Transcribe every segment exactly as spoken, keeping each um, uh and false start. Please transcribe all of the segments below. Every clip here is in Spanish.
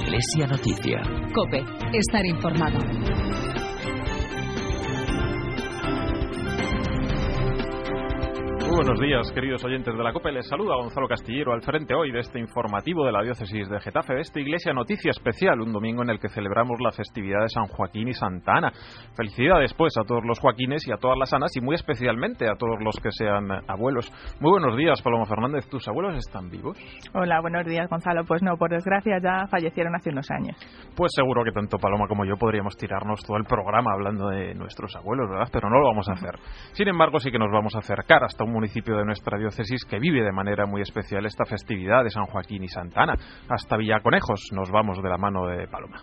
Iglesia Noticia. COPE. Estar informado. Muy buenos días, queridos oyentes de la COPE. Les saluda Gonzalo Castillero al frente hoy de este informativo de la diócesis de Getafe, de esta Iglesia Noticia especial, un domingo en el que celebramos la festividad de San Joaquín y Santa Ana. Felicidades, pues, a todos los Joaquines y a todas las Anas, y muy especialmente a todos los que sean abuelos. Muy buenos días, Paloma Fernández. ¿Tus abuelos están vivos? Hola, buenos días, Gonzalo. Pues no, por desgracia ya fallecieron hace unos años. Pues seguro que tanto Paloma como yo podríamos tirarnos todo el programa hablando de nuestros abuelos, ¿verdad? Pero no lo vamos a hacer. Sin embargo, sí que nos vamos a acercar hasta un municipio de nuestra diócesis que vive de manera muy especial esta festividad de San Joaquín y Santa Ana. Hasta Villaconejos nos vamos de la mano de Paloma.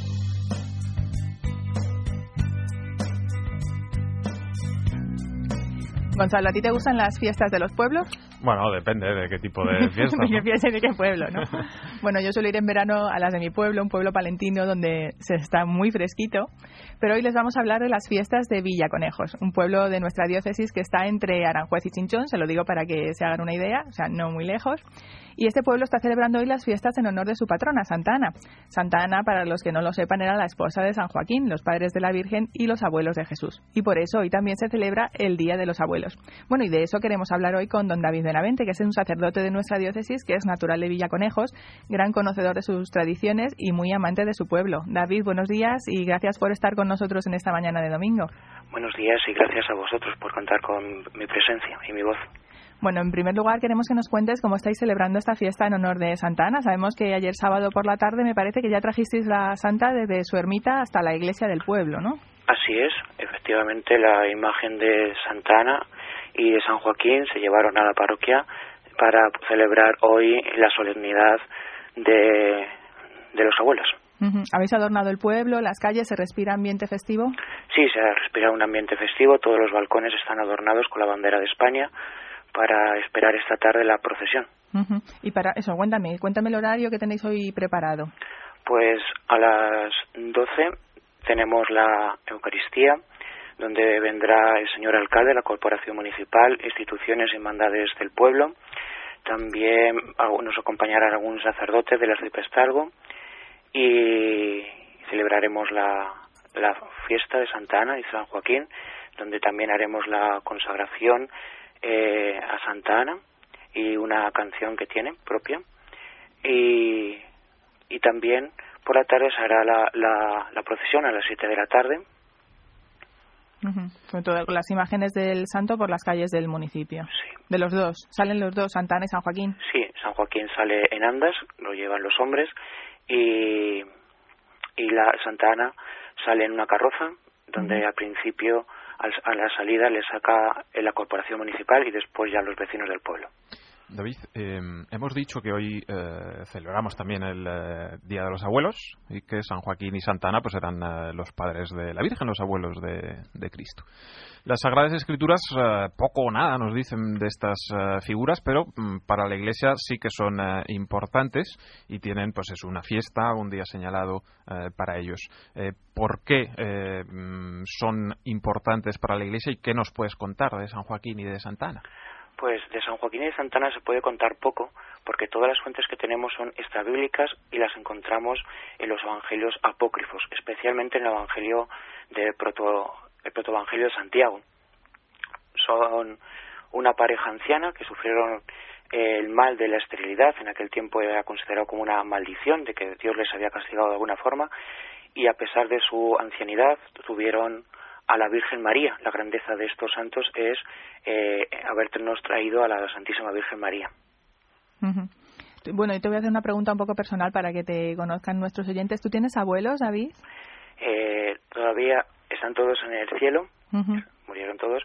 Gonzalo, ¿a ti te gustan las fiestas de los pueblos? Bueno, depende de qué tipo de fiestas, ¿De qué ¿no? fiesta y de qué pueblo, no? Bueno, yo suelo ir en verano a las de mi pueblo, un pueblo palentino donde se está muy fresquito, pero hoy les vamos a hablar de las fiestas de Villaconejos, un pueblo de nuestra diócesis que está entre Aranjuez y Chinchón, se lo digo para que se hagan una idea, o sea, no muy lejos. Y este pueblo está celebrando hoy las fiestas en honor de su patrona, Santa Ana. Santa Ana, para los que no lo sepan, era la esposa de San Joaquín, los padres de la Virgen y los abuelos de Jesús. Y por eso hoy también se celebra el Día de los Abuelos. Bueno, y de eso queremos hablar hoy con don David Benavente, que es un sacerdote de nuestra diócesis, que es natural de Villaconejos, gran conocedor de sus tradiciones y muy amante de su pueblo. David, buenos días y gracias por estar con nosotros en esta mañana de domingo. Buenos días y gracias a vosotros por contar con mi presencia y mi voz. Bueno, en primer lugar queremos que nos cuentes cómo estáis celebrando esta fiesta en honor de Santa Ana. Sabemos que ayer sábado por la tarde me parece que ya trajisteis la santa desde su ermita hasta la iglesia del pueblo, ¿no? Así es, efectivamente la imagen de Santa Ana y de San Joaquín se llevaron a la parroquia para celebrar hoy la solemnidad de, de los abuelos. Uh-huh. ¿Habéis adornado el pueblo, las calles, se respira ambiente festivo? Sí, se respira un ambiente festivo, todos los balcones están adornados con la bandera de España para esperar esta tarde la procesión. Uh-huh. Y para eso, cuéntame, cuéntame el horario que tenéis hoy preparado. Pues a las doce tenemos la Eucaristía, donde vendrá el señor alcalde, la corporación municipal, instituciones y hermandades del pueblo. También nos acompañarán algún sacerdote del arciprestazgo y celebraremos la, la fiesta de Santa Ana y San Joaquín, donde también haremos la consagración eh, a Santa Ana y una canción que tiene propia. Y, y también por la tarde se hará la, la, la procesión a las siete de la tarde. Uh-huh. Con todas las imágenes del santo por las calles del municipio. Sí. De los dos, ¿salen los dos, Santa Ana y San Joaquín? Sí, San Joaquín sale en andas, lo llevan los hombres, y, y la Santa Ana sale en una carroza, donde uh-huh. al principio, al, a la salida, le saca la corporación municipal y después ya los vecinos del pueblo. David, eh, hemos dicho que hoy eh, celebramos también el eh, Día de los Abuelos y que San Joaquín y Santa Ana pues eran eh, los padres de la Virgen, los abuelos de, de Cristo. Las Sagradas Escrituras eh, poco o nada nos dicen de estas eh, figuras, pero mm, para la Iglesia sí que son eh, importantes y tienen pues es una fiesta, un día señalado eh, para ellos. Eh, ¿Por qué eh, son importantes para la Iglesia y qué nos puedes contar de San Joaquín y de Santa Ana? Pues de San Joaquín y de Santa Ana se puede contar poco, porque todas las fuentes que tenemos son extrabíblicas y las encontramos en los evangelios apócrifos, especialmente en el evangelio de proto, el protoevangelio de Santiago. Son una pareja anciana que sufrieron el mal de la esterilidad, en aquel tiempo era considerado como una maldición de que Dios les había castigado de alguna forma, y a pesar de su ancianidad tuvieron a la Virgen María. La grandeza de estos santos es eh, habernos traído a la Santísima Virgen María. Uh-huh. Bueno, y te voy a hacer una pregunta un poco personal para que te conozcan nuestros oyentes. ¿Tú tienes abuelos, David? Eh, todavía están todos en el cielo, uh-huh. murieron todos.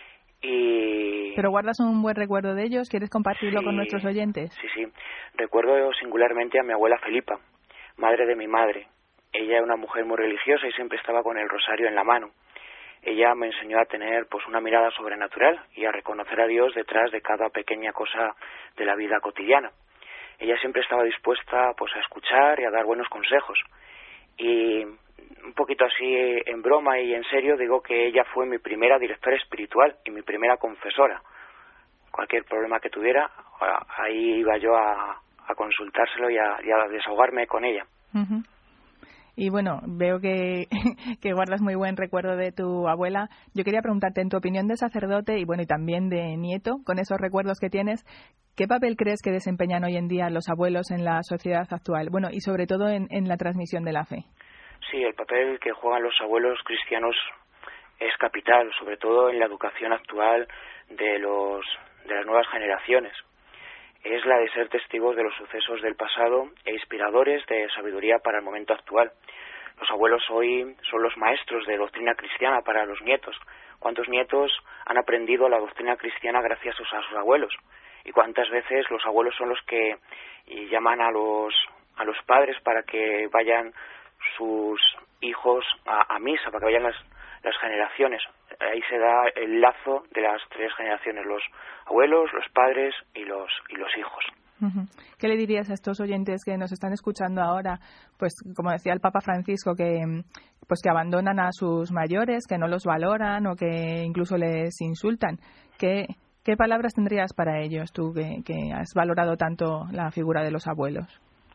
Y... ¿Pero guardas un buen recuerdo de ellos? ¿Quieres compartirlo sí, con nuestros oyentes? Sí, sí. Recuerdo singularmente a mi abuela Felipa, madre de mi madre. Ella era una mujer muy religiosa y siempre estaba con el rosario en la mano. Ella me enseñó a tener pues una mirada sobrenatural y a reconocer a Dios detrás de cada pequeña cosa de la vida cotidiana. Ella siempre estaba dispuesta pues a escuchar y a dar buenos consejos. Y un poquito así en broma y en serio digo que ella fue mi primera directora espiritual y mi primera confesora. Cualquier problema que tuviera, ahí iba yo a, a consultárselo y a, y a desahogarme con ella. Uh-huh. Y bueno, veo que, que guardas muy buen recuerdo de tu abuela. Yo quería preguntarte, en tu opinión de sacerdote y bueno y también de nieto, con esos recuerdos que tienes, ¿qué papel crees que desempeñan hoy en día los abuelos en la sociedad actual? Bueno, y sobre todo en, en la transmisión de la fe. Sí, el papel que juegan los abuelos cristianos es capital, sobre todo en la educación actual de los de las nuevas generaciones. Es la de ser testigos de los sucesos del pasado e inspiradores de sabiduría para el momento actual. Los abuelos hoy son los maestros de doctrina cristiana para los nietos. ¿Cuántos nietos han aprendido la doctrina cristiana gracias a sus abuelos? ¿Y cuántas veces los abuelos son los que llaman a los a los padres para que vayan sus hijos a, a misa, para que vayan las, las generaciones? Ahí se da el lazo de las tres generaciones, los abuelos, los padres y los y los hijos. Uh-huh. ¿Qué le dirías a estos oyentes que nos están escuchando ahora? Pues como decía el Papa Francisco, que pues que abandonan a sus mayores, que no los valoran o que incluso les insultan. ¿Qué, qué palabras tendrías para ellos tú, que, que has valorado tanto la figura de los abuelos?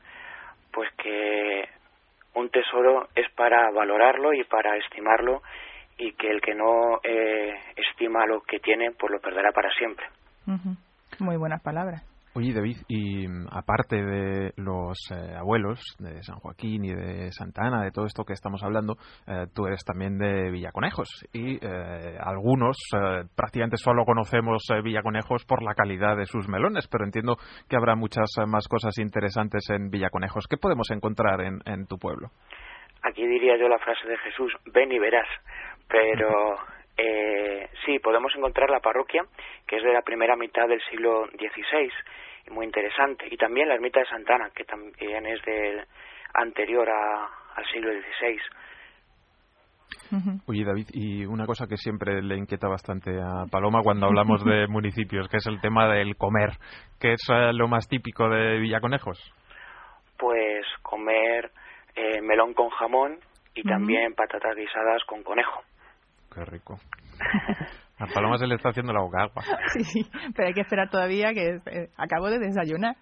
Pues que un tesoro es para valorarlo y para estimarlo, y que el que no eh, estima lo que tiene, pues lo perderá para siempre. Uh-huh. Muy buenas palabras. Oye, David, y aparte de los eh, abuelos de San Joaquín y de Santa Ana, de todo esto que estamos hablando, eh, tú eres también de Villaconejos, y eh, algunos eh, prácticamente solo conocemos eh, Villaconejos por la calidad de sus melones, pero entiendo que habrá muchas eh, más cosas interesantes en Villaconejos. ¿Qué podemos encontrar en, en tu pueblo? Aquí diría yo la frase de Jesús, ven y verás, pero eh, sí, podemos encontrar la parroquia, que es de la primera mitad del siglo dieciséis, y muy interesante, y también la ermita de Santa Ana, que también es del anterior a, al siglo dieciséis. Oye, David, y una cosa que siempre le inquieta bastante a Paloma cuando hablamos de municipios, que es el tema del comer, que es uh, lo más típico de Villaconejos. Pues comer eh, melón con jamón y uh-huh. también patatas guisadas con conejo. Qué rico. A Paloma se le está haciendo la boca agua. Sí, pero hay que esperar todavía, que eh, acabo de desayunar.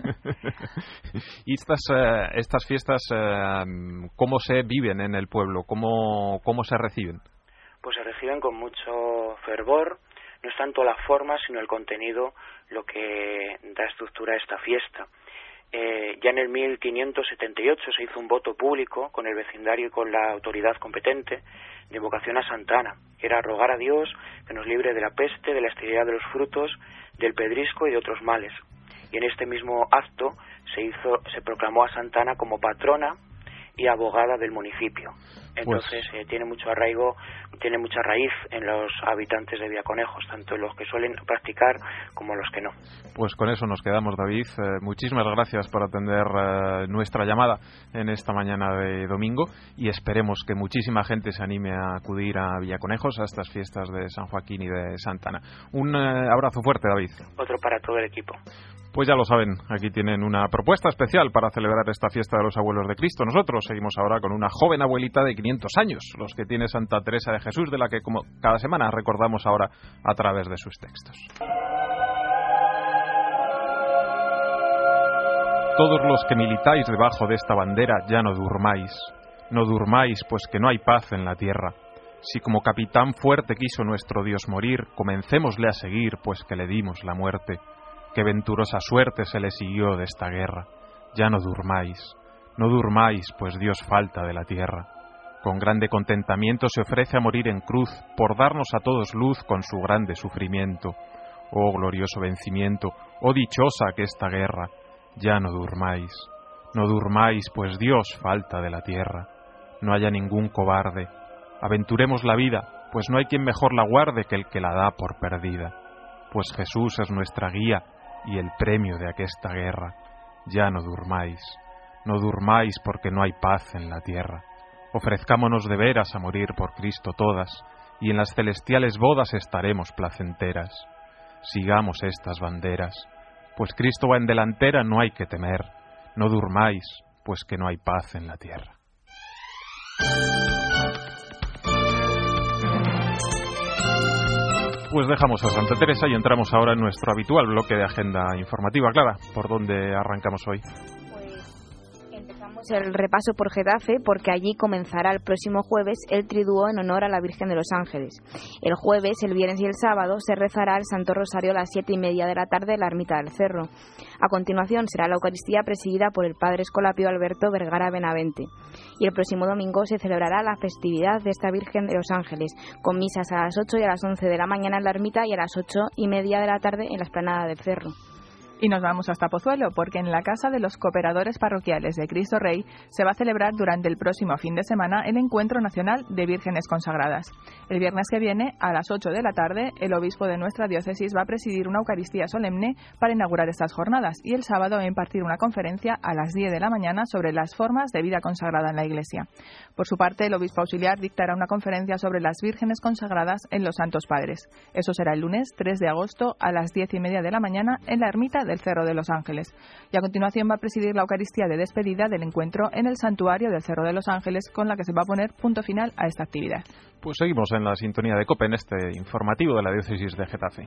¿Y estas eh, estas fiestas, eh, cómo se viven en el pueblo? ¿Cómo, cómo se reciben? Pues se reciben con mucho fervor. No es tanto la forma, sino el contenido lo que da estructura a esta fiesta. Eh, ya en el mil quinientos setenta y ocho se hizo un voto público con el vecindario y con la autoridad competente de invocación a Santa Ana. Era rogar a Dios que nos libre de la peste, de la esterilidad de los frutos, del pedrisco y de otros males. Y en este mismo acto se hizo, se proclamó a Santa Ana como patrona y abogada del municipio. Entonces pues, eh, tiene mucho arraigo, tiene mucha raíz en los habitantes de Villaconejos, tanto los que suelen practicar como los que no. Pues con eso nos quedamos, David. Eh, muchísimas gracias por atender eh, nuestra llamada en esta mañana de domingo, y esperemos que muchísima gente se anime a acudir a Villaconejos a estas fiestas de San Joaquín y de Santa Ana. Un eh, abrazo fuerte, David. Otro para todo el equipo. Pues ya lo saben, aquí tienen una propuesta especial para celebrar esta fiesta de los abuelos de Cristo. Nosotros seguimos ahora con una joven abuelita de quinientos años, los que tiene Santa Teresa de Jesús, de la que como cada semana recordamos ahora a través de sus textos. Todos los que militáis debajo de esta bandera, ya no durmáis. No durmáis, pues que no hay paz en la tierra. Si como capitán fuerte quiso nuestro Dios morir, comencémosle a seguir, pues que le dimos la muerte. Qué venturosa suerte se le siguió de esta guerra. Ya no durmáis, no durmáis, pues Dios falta de la tierra. Con grande contentamiento se ofrece a morir en cruz, por darnos a todos luz con su grande sufrimiento. Oh glorioso vencimiento, oh dichosa que esta guerra. Ya no durmáis, no durmáis, pues Dios falta de la tierra. No haya ningún cobarde. Aventuremos la vida, pues no hay quien mejor la guarde que el que la da por perdida. Pues Jesús es nuestra guía y el premio de aquesta guerra. Ya no durmáis, no durmáis, porque no hay paz en la tierra. Ofrezcámonos de veras a morir por Cristo todas, y en las celestiales bodas estaremos placenteras. Sigamos estas banderas, pues Cristo va en delantera, no hay que temer. No durmáis, pues que no hay paz en la tierra. Pues dejamos a Santa Teresa y entramos ahora en nuestro habitual bloque de agenda informativa. Clara, ¿por dónde arrancamos hoy? Pues empezamos El repaso por Getafe, porque allí comenzará el próximo jueves el triduo en honor a la Virgen de los Ángeles. El jueves, el viernes y el sábado se rezará el Santo Rosario a las siete y media de la tarde en la Ermita del Cerro. A continuación será la Eucaristía presidida por el Padre Escolapio Alberto Vergara Benavente. Y el próximo domingo se celebrará la festividad de esta Virgen de los Ángeles, con misas a las ocho y a las once de la mañana en la ermita y a las ocho y media de la tarde en la explanada del Cerro. Y nos vamos hasta Pozuelo, porque en la Casa de los Cooperadores Parroquiales de Cristo Rey se va a celebrar durante el próximo fin de semana el Encuentro Nacional de Vírgenes Consagradas. El viernes que viene, a las ocho de la tarde, el obispo de nuestra diócesis va a presidir una Eucaristía solemne para inaugurar estas jornadas y el sábado va a impartir una conferencia a las diez de la mañana sobre las formas de vida consagrada en la Iglesia. Por su parte, el obispo auxiliar dictará una conferencia sobre las vírgenes consagradas en los Santos Padres. Eso será el lunes tres de agosto a las diez y media de la mañana en la ermita del Cerro de los Ángeles. Y a continuación va a presidir la Eucaristía de despedida del encuentro en el santuario del Cerro de los Ángeles, con la que se va a poner punto final a esta actividad. Pues seguimos en la sintonía de COPE en este informativo de la diócesis de Getafe.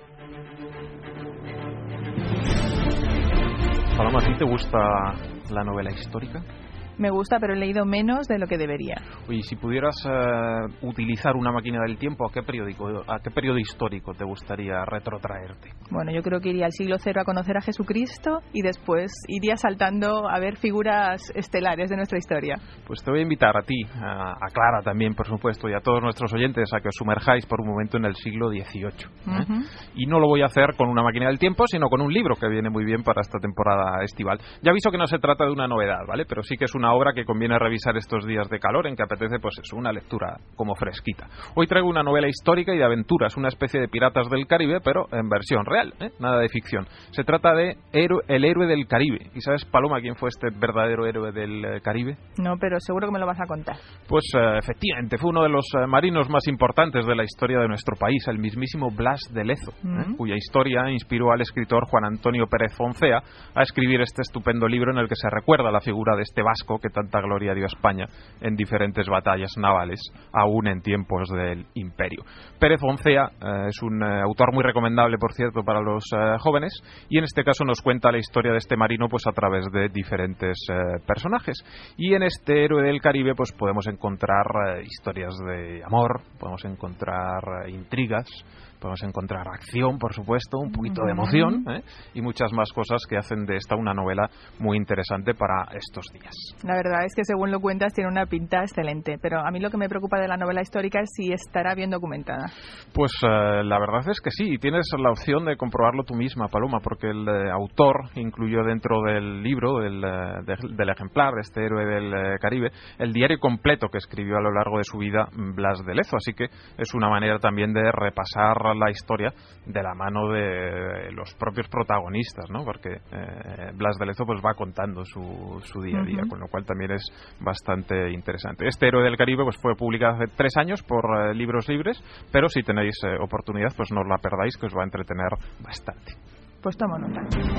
Paloma, ¿a ti te gusta la novela histórica? Me gusta, pero he leído menos de lo que debería. Oye, si pudieras uh, utilizar una máquina del tiempo, ¿a qué periódico, a qué periodo histórico te gustaría retrotraerte? Bueno, yo creo que iría al siglo cero a conocer a Jesucristo y después iría saltando a ver figuras estelares de nuestra historia. Pues te voy a invitar a ti, a, a Clara también, por supuesto, y a todos nuestros oyentes a que os sumerjáis por un momento en el siglo dieciocho. ¿eh? Uh-huh. Y no lo voy a hacer con una máquina del tiempo, sino con un libro que viene muy bien para esta temporada estival. Ya aviso que no se trata de una novedad, ¿vale? Pero sí que es una obra que conviene revisar estos días de calor, en que apetece, pues eso, una lectura como fresquita. Hoy traigo una novela histórica y de aventuras, una especie de Piratas del Caribe, pero en versión real, ¿eh? Nada de ficción. Se trata de Héroe, El héroe del Caribe. ¿Y sabes, Paloma, quién fue este verdadero héroe del Caribe? No, pero seguro que me lo vas a contar. Pues uh, efectivamente, fue uno de los uh, marinos más importantes de la historia de nuestro país, el mismísimo Blas de Lezo, mm. ¿eh? cuya historia inspiró al escritor Juan Antonio Pérez Foncea a escribir este estupendo libro en el que se recuerda la figura de este vasco que tanta gloria dio a España en diferentes batallas navales, aún en tiempos del Imperio. Pérez Foncea eh, es un eh, autor muy recomendable, por cierto, para los eh, jóvenes, y en este caso nos cuenta la historia de este marino pues a través de diferentes eh, personajes. Y en este héroe del Caribe pues podemos encontrar eh, historias de amor, podemos encontrar eh, intrigas, podemos encontrar acción, por supuesto, un poquito de emoción, ¿eh? y muchas más cosas que hacen de esta una novela muy interesante para estos días. La verdad es que según lo cuentas tiene una pinta excelente, pero a mí lo que me preocupa de la novela histórica es si estará bien documentada. Pues eh, la verdad es que sí, y tienes la opción de comprobarlo tú misma, Paloma, porque el eh, autor incluyó dentro del libro, del, eh, de, del ejemplar de este héroe del eh, Caribe, el diario completo que escribió a lo largo de su vida Blas de Lezo, así que es una manera también de repasar la historia de la mano de los propios protagonistas, ¿no? Porque eh, Blas de Lezo pues va contando su, su día a día, uh-huh. con lo cual también es bastante interesante. Este héroe del Caribe pues fue publicado hace tres años por eh, Libros Libres, pero si tenéis eh, oportunidad pues no os la perdáis, que os va a entretener bastante. Pues tomo nota.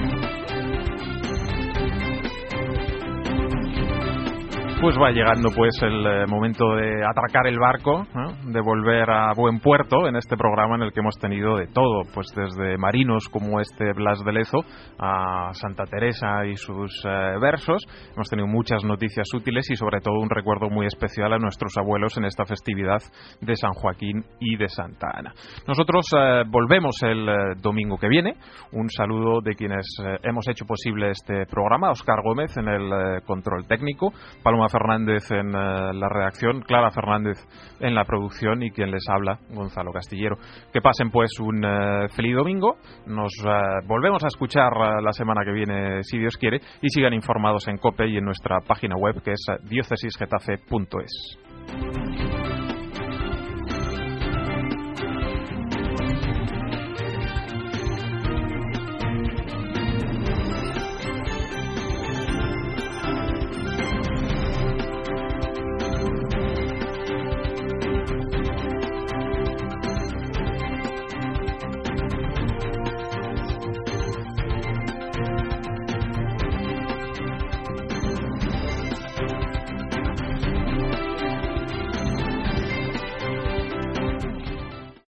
Pues va llegando pues el eh, momento de atracar el barco, ¿eh? de volver a buen puerto en este programa en el que hemos tenido de todo, pues desde marinos como este Blas de Lezo a Santa Teresa y sus eh, versos. Hemos tenido muchas noticias útiles y sobre todo un recuerdo muy especial a nuestros abuelos en esta festividad de San Joaquín y de Santa Ana. Nosotros eh, volvemos el eh, domingo que viene. Un saludo de quienes eh, hemos hecho posible este programa: Óscar Gómez en el eh, control técnico, Paloma Fernández en uh, la redacción, Clara Fernández en la producción y quien les habla, Gonzalo Castillero. Que pasen pues un uh, feliz domingo. Nos uh, volvemos a escuchar uh, la semana que viene, si Dios quiere, y sigan informados en COPE y en nuestra página web, que es uh, diócesisgetafe punto es.